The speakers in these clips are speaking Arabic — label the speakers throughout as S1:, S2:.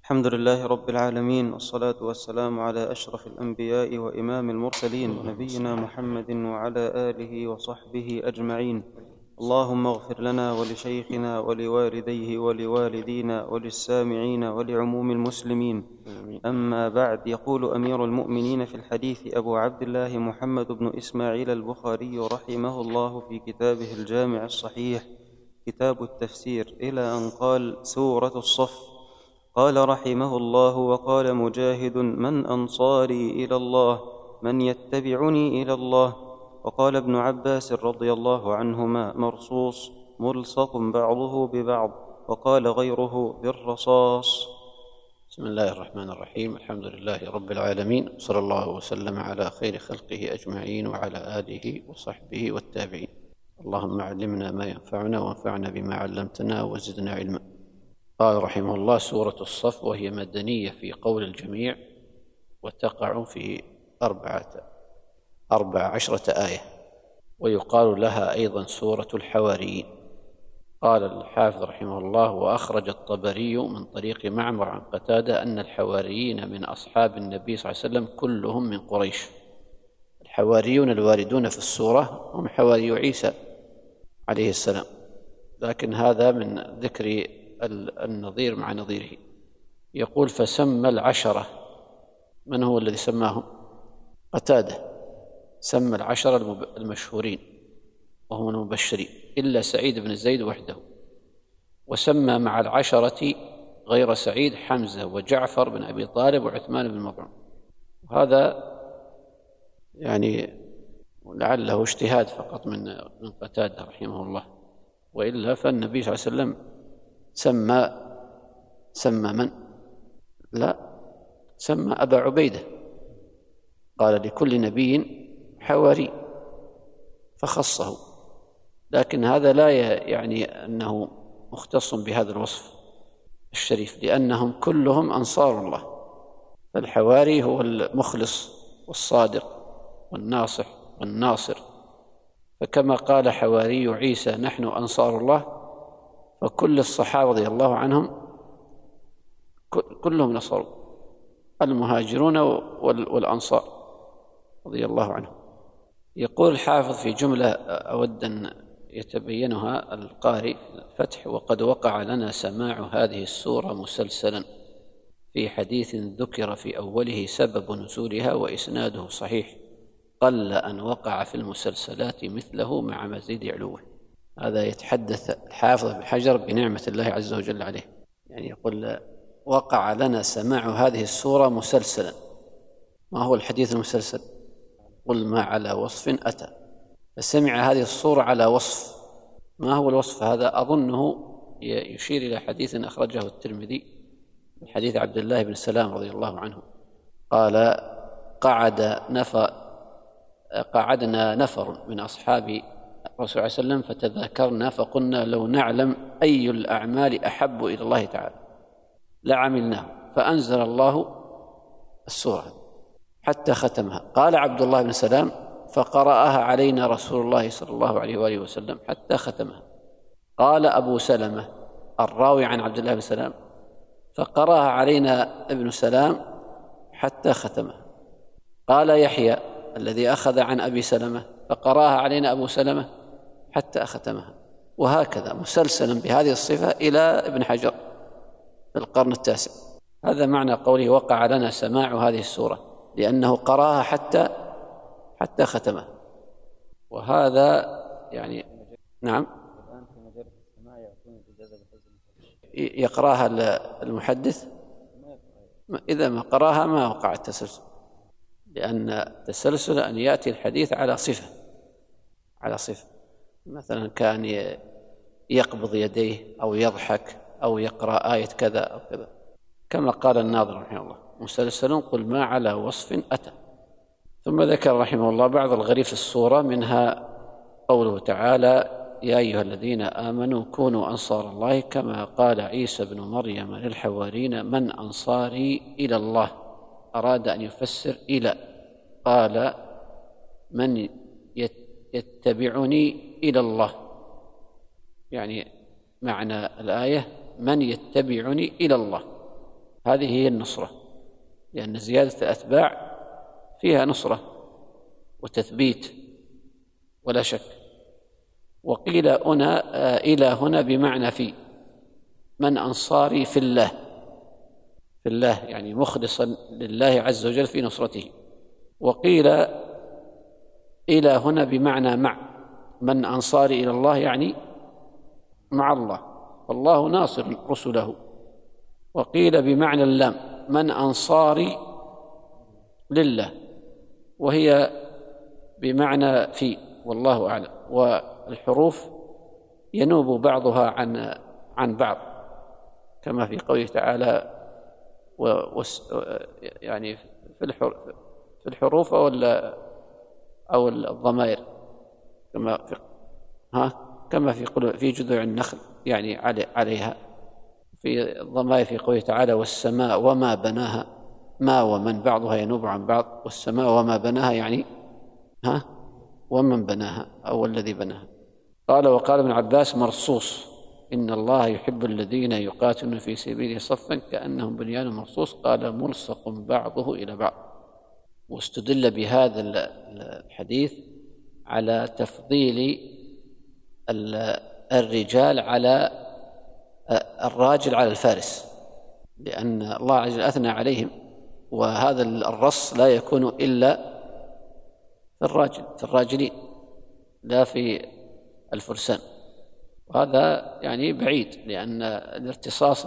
S1: الحمد لله رب العالمين، والصلاة والسلام على أشرف الأنبياء وإمام المرسلين، نبينا محمد وعلى آله وصحبه أجمعين. اللهم اغفر لنا ولشيخنا ولوالديه ولوالدينا وللسامعين ولعموم المسلمين. أما بعد، يقول أمير المؤمنين في الحديث أبو عبد الله محمد بن إسماعيل البخاري رحمه الله في كتابه الجامع الصحيح كتاب التفسير إلى أن قال: سورة الصف. قال رحمه الله: وقال مجاهد: من أنصاري إلى الله؟ من يتبعني إلى الله؟ وقال ابن عباس رضي الله عنهما: مرصوص ملصق بعضه ببعض. وقال غيره: بالرصاص.
S2: بسم الله الرحمن الرحيم. الحمد لله رب العالمين، صلى الله وسلم على خير خلقه أجمعين وعلى آله وصحبه والتابعين. اللهم علمنا ما ينفعنا وانفعنا بما علمتنا وزدنا علما. قال رحمه الله: سورة الصف، وهي مدنية في قول الجميع، وتقع في 14 آية، ويقال لها أيضا سورة الحواريين. قال الحافظ رحمه الله: وأخرج الطبري من طريق معمر عن قتادة أن الحواريين من أصحاب النبي صلى الله عليه وسلم كلهم من قريش. الحواريون الواردون في السورة هم حواري عيسى عليه السلام، لكن هذا من ذكر النظير مع نظيره. يقول: فسمى العشرة. من هو الذي سماهم؟ قتادة. سمى العشرة المشهورين وهم المبشرين إلا سعيد بن زيد وحده، وسمى مع العشرة غير سعيد حمزة وجعفر بن أبي طالب وعثمان بن مظعون. وهذا يعني لعله اجتهاد فقط من قتادة رحمه الله، وإلا فالنبي صلى الله عليه وسلم سمى من؟ لا، سمى أبا عبيدة، قال: لكل نبي حواري، فخصه. لكن هذا لا يعني أنه مختص بهذا الوصف الشريف، لأنهم كلهم أنصار الله. فالحواري هو المخلص والصادق والناصح والناصر، فكما قال حواري عيسى: نحن أنصار الله، فكل الصحابة رضي الله عنهم كلهم نصروا، المهاجرون والأنصار رضي الله عنهم. يقول الحافظ في جملة أود أن يتبينها القارئ في الفتح: وقد وقع لنا سماع هذه السورة مسلسلا في حديث ذكر في أوله سبب نزولها وإسناده صحيح، قل أن وقع في المسلسلات مثله مع مزيد علوه. هذا يتحدث الحافظ بن حجر بنعمة الله عز وجل عليه، يعني يقول: وقع لنا سماع هذه السورة مسلسلا. ما هو الحديث المسلسل؟ قل ما على وصف أتى. فسمع هذه الصورة على وصف. ما هو الوصف هذا؟ أظنه يشير إلى حديث أخرجه الترمذي من حديث عبد الله بن سلام رضي الله عنه قال: قعدنا نفر من أصحاب الرسول صلى الله عليه وسلم فتذاكرنا فقلنا: لو نعلم أي الأعمال أحب إلى الله تعالى لعملناه. فأنزل الله السورة حتى ختمها. قال عبد الله بن سلام: فقرأها علينا رسول الله صلى الله عليه وآله وسلم حتى ختمها. قال أبو سلمة الراوي عن عبد الله بن سلام: فقرأها علينا ابن سلام حتى ختمها. قال يحيى الذي أخذ عن أبي سلمة: فقرأها علينا أبو سلمة حتى ختمها. وهكذا مسلسلا بهذه الصفة إلى ابن حجر في القرن التاسع. هذا معنى قوله: وقع لنا سماع هذه السورة، لأنه قرأها حتى ختمها. وهذا يعني نعم يقرأها المحدث، إذا ما قرأها ما وقع التسلسل، لأن التسلسل أن يأتي الحديث على صفة مثلا كان يقبض يديه أو يضحك أو يقرأ آية كذا أو كذا، كما قال الناظر رحمه الله: مسلسل قل ما على وصف أتى. ثم ذكر رحمه الله بعض الغريب في السورة، منها قوله تعالى: يا أيها الذين آمنوا كونوا أنصار الله كما قال عيسى بن مريم للحواريين: من أنصاري إلى الله. أراد أن يفسر إلى، قال: من يتبعني إلى الله، يعني معنى الآية: من يتبعني إلى الله. هذه هي النصرة، لأن زيادة الأتباع فيها نصرة وتثبيت ولا شك. وقيل إلى هنا بمعنى في، من أنصاري في الله، في الله يعني مخلصا لله عز وجل في نصرته. وقيل إلى هنا بمعنى مع، من أنصاري إلى الله يعني مع الله، والله ناصر رسله. وقيل بمعنى اللام، من أنصاري لله، وهي بمعنى في، والله أعلم. والحروف ينوب بعضها عن بعض، كما في قوله تعالى يعني في الحروف أو الضمائر، كما في جذوع النخل يعني عليها، في الضمائر في قوله تعالى والسماء وما بناها، ما ومن بعضها ينوب عن بعض، والسماء وما بناها يعني ومن بناها أو الذي بناها. وقال ابن عباس مرصوص، إن الله يحب الذين يقاتلون في سبيله صفا كأنهم بنيان مرصوص، قال ملصق بعضه إلى بعض. واستدل بهذا الحديث على تفضيل الرجال على الراجل على الفارس، لأن الله عز وجل أثنى عليهم، وهذا الرص لا يكون إلا في الراجلين لا في الفرسان. وهذا يعني بعيد، لأن الارتصاص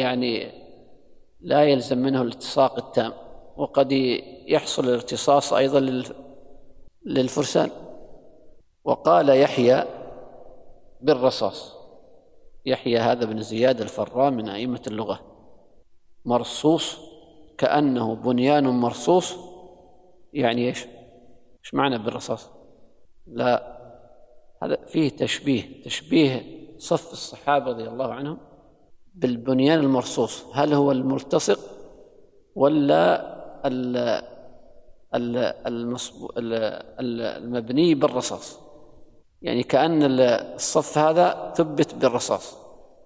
S2: لا يلزم منه الالتصاق التام، وقد يحصل الارتصاص أيضا للفرسان. وقال يحيى بالرصاص، يحيى هذا بن زياد الفراء من أئمة اللغة، مرصوص كأنه بنيان مرصوص، يعني إيش معنى بالرصاص؟ لا، هذا فيه تشبيه صف الصحابة رضي الله عنهم بالبنيان المرصوص. هل هو الملتصق ولا المبني بالرصاص؟ يعني كأن الصف هذا ثبت بالرصاص،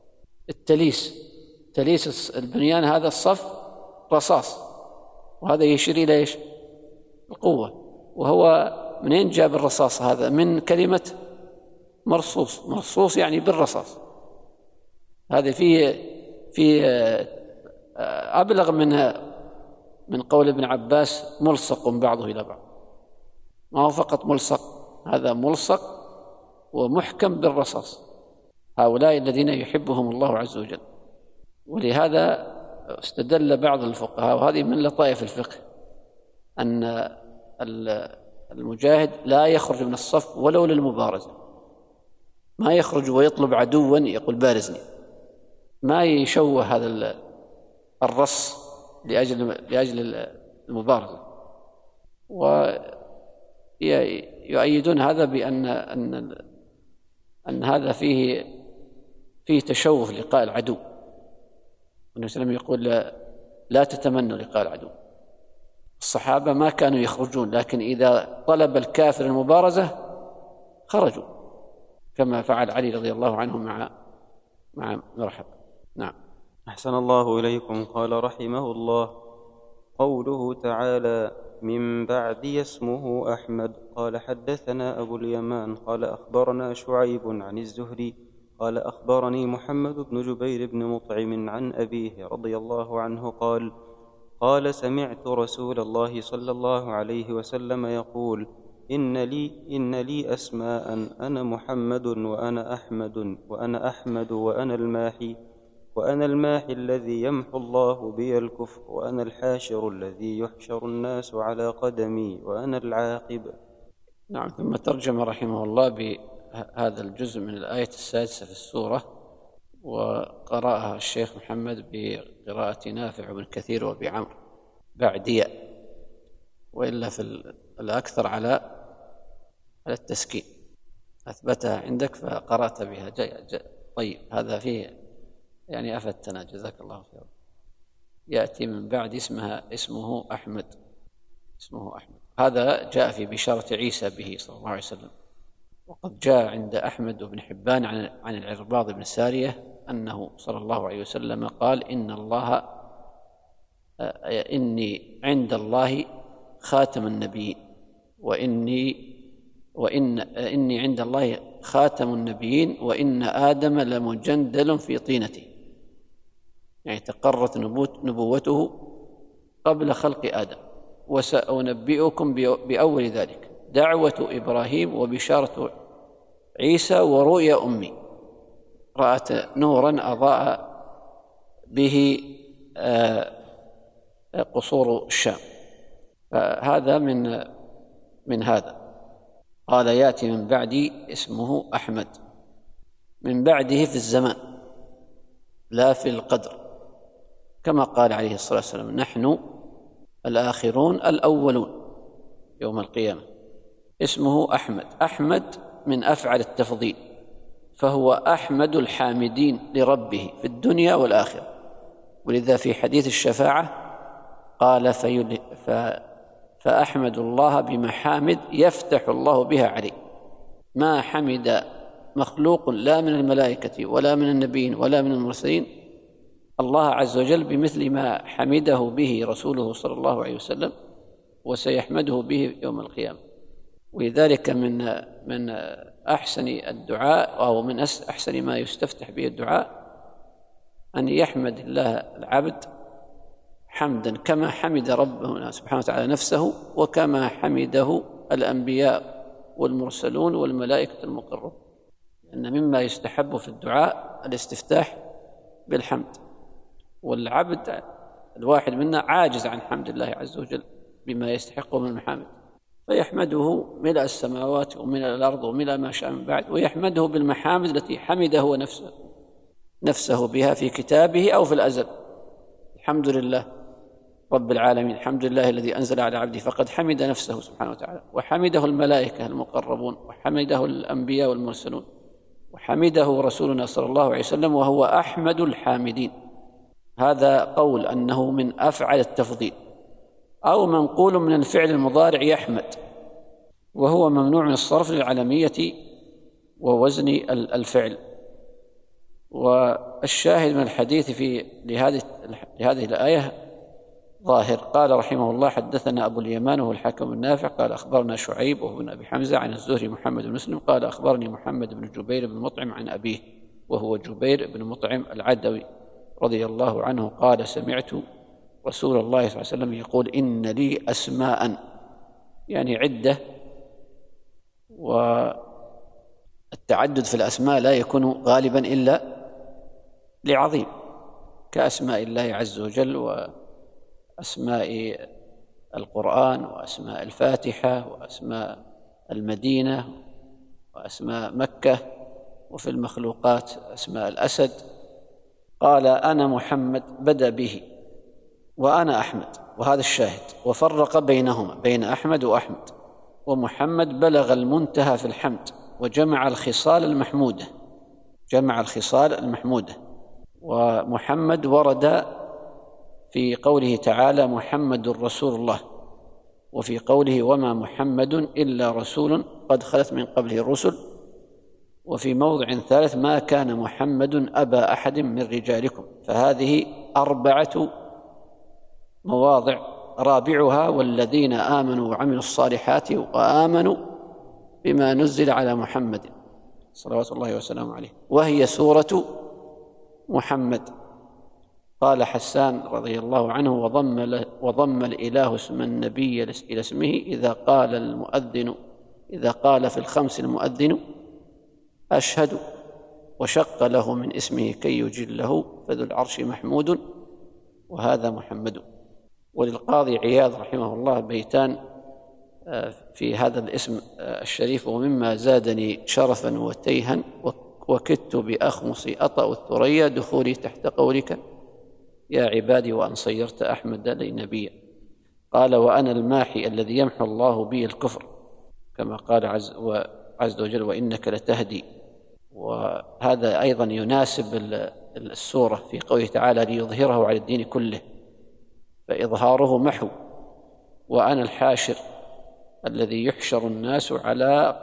S2: تليس البنيان هذا الصف رصاص، وهذا يشير إلى إيش؟ القوة. وهو منين جاب الرصاص هذا؟ من كلمة مرصوص يعني بالرصاص. هذا في أبلغ من قول ابن عباس ملصق بعضه إلى بعض. ما هو فقط ملصق، هذا ملصق ومحكم بالرصاص. هؤلاء الذين يحبهم الله عز وجل. ولهذا استدل بعض الفقهاء، وهذه من لطائف الفقه، أن المجاهد لا يخرج من الصف ولو للمبارزة، ما يخرج ويطلب عدوا يقول بارزني، ما يشوه هذا الرص لأجل المبارزة. ويؤيدون هذا بأن هذا فيه تشوه لقاء العدو. النبي صلى الله عليه وسلم يقول لا تتمنوا لقاء العدو. الصحابة ما كانوا يخرجون، لكن إذا طلب الكافر المبارزة خرجوا، كما فعل علي رضي الله عنه مع مرحب. نعم.
S1: أحسن الله إليكم. قال رحمه الله: قوله تعالى من بعدي اسمه أحمد. قال حدثنا أبو اليمان قال أخبرنا شعيب عن الزهري قال أخبرني محمد بن جبير بن مطعم عن أبيه رضي الله عنه قال سمعت رسول الله صلى الله عليه وسلم يقول: إن لي أسماء، أنا محمد وأنا أحمد وأنا الماحي الذي يمحو الله بي الكفر، وأنا الحاشر الذي يحشر الناس على قدمي، وأنا العاقب.
S2: نعم. ثم ترجم رحمه الله بهذا الجزء من الآية 6 في السورة، وقرأها الشيخ محمد بقراءة نافع وابن كثير وابي عمرو بعدية، وإلا في الأكثر على التسكين. أثبتها عندك فقرأت بها. طيب، هذا فيه يعني أفدتنا، جزاك الله خيرا. يأتي من بعد اسمه أحمد. هذا جاء في بشارة عيسى به صلى الله عليه وسلم. وقد جاء عند أحمد بن حبان عن العرباض بن سارية أنه صلى الله عليه وسلم قال: إن الله إني عند الله خاتم النبيين إني عند الله خاتم النبيين وإن آدم لمجندل في طينته، يعني تقرت نبوته قبل خلق آدم. وسأنبئكم بأول ذلك دعوة إبراهيم وبشارة عيسى ورؤيا أمي، رأت نورا أضاء به قصور الشام. فهذا من هذا. قال يأتي من بعدي اسمه أحمد، من بعده في الزمان لا في القدر، كما قال عليه الصلاة والسلام نحن الآخرون الأولون يوم القيامة. اسمه أحمد. أحمد من أفعل التفضيل، فهو أحمد الحامدين لربه في الدنيا والآخرة. ولذا في حديث الشفاعة قال فأحمد الله بمحامد يفتح الله بها عليه. ما حمد مخلوق لا من الملائكة ولا من النبيين ولا من المرسلين الله عز وجل بمثل ما حمده به رسوله صلى الله عليه وسلم، وسيحمده به يوم القيامة. ولذلك من أحسن الدعاء أو من أحسن ما يستفتح به الدعاء أن يحمد الله العبد حمدا كما حمد ربنا سبحانه وتعالى نفسه، وكما حمده الأنبياء والمرسلون والملائكة المقربون. أن مما يستحب في الدعاء الاستفتاح بالحمد، والعبد الواحد منا عاجز عن حمد الله عز وجل بما يستحقه من المحامد، فيحمده ملء السماوات وملء الأرض وملء ما شاء من بعد، ويحمده بالمحامد التي حمده نفسه بها في كتابه أو في الأزل. الحمد لله رب العالمين، الحمد لله الذي أنزل على عبده، فقد حمد نفسه سبحانه وتعالى، وحمده الملائكة المقربون، وحمده الأنبياء والمرسلون، وحمده رسولنا صلى الله عليه وسلم، وهو أحمد الحامدين. هذا قول أنه من أفعل التفضيل، أو منقول من الفعل المضارع يحمد، وهو ممنوع من الصرف للعلمية ووزن الفعل. والشاهد من الحديث لهذه الآية ظاهر. قال رحمه الله حدثنا أبو اليمان وهو الحكم النافع قال أخبرنا شعيب وهو بن أبي حمزة عن الزهري محمد بن مسلم قال أخبرني محمد بن جبير بن مطعم عن أبيه وهو جبير بن مطعم العدوي رضي الله عنه قال سمعت رسول الله صلى الله عليه وسلم يقول إن لي أسماء، يعني عدة، والتعدد في الأسماء لا يكون غالبا إلا لعظيم، كأسماء الله عز وجل وأسماء القرآن وأسماء الفاتحة وأسماء المدينة وأسماء مكة، وفي المخلوقات أسماء الأسد. قال أنا محمد بدأ به وأنا أحمد، وهذا الشاهد، وفرق بينهما بين أحمد وأحمد. ومحمد بلغ المنتهى في الحمد وجمع الخصال المحمودة، جمع الخصال المحمودة. ومحمد ورد في قوله تعالى محمد رسول الله، وفي قوله وما محمد إلا رسول قد خلت من قبله الرسل، وفي موضع ثالث ما كان محمد أبا أحد من رجالكم. فهذه 4 مواضع، رابعها والذين آمنوا وعملوا الصالحات وآمنوا بما نزل على محمد صلوات الله وسلامه عليه، وهي سورة محمد. قال حسان رضي الله عنه وضم الإله اسم النبي إلى اسمه إذا قال في الخمس المؤذن أشهد، وشق له من اسمه كي يجله فذو العرش محمود، وهذا محمد. وللقاضي عياض رحمه الله بيتان في هذا الاسم الشريف: ومما زادني شرفا وتيها وكدت بأخمص أطأ الثريا دخولي تحت قولك يا عبادي وأن صيرت أحمد لي نبيا. قال وأنا الماحي الذي يمحو الله بي الكفر، كما قال عز وجل وإنك لتهدي. وهذا أيضا يناسب السورة في قوله تعالى ليظهره على الدين كله، فإظهاره محو. وأنا الحاشر الذي يحشر الناس على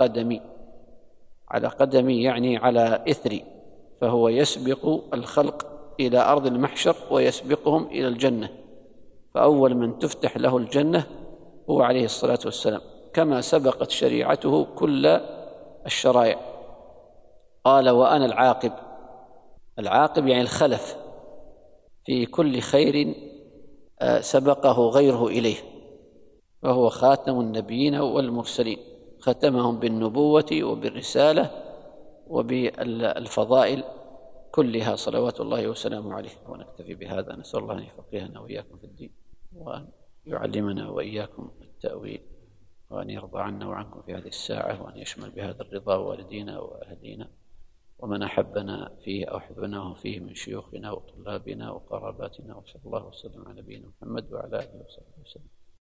S2: قدمي يعني على إثري، فهو يسبق الخلق إلى أرض المحشر ويسبقهم إلى الجنة، فأول من تفتح له الجنة هو عليه الصلاة والسلام، كما سبقت شريعته كل الشرائع. قال: وأنا العاقب. العاقب يعني الخلف في كل خير سبقه غيره إليه، فهو خاتم النبيين والمرسلين، ختمهم بالنبوة وبالرسالة وبالفضائل كلها صلوات الله وسلامه عليه. ونكتفي بهذا، نسأل الله أن يفقهنا وإياكم في الدين، وأن يعلمنا وإياكم التأويل، وأن يرضى عنا وعنكم في هذه الساعة، وأن يشمل بهذا الرضا والدينا وأهدينا ومن أحبنا فيه أو أحبناه فيه من شيوخنا وطلابنا وقراباتنا، وصلى الله وسلم على نبينا محمد وعلى آله وصحبه وسلم.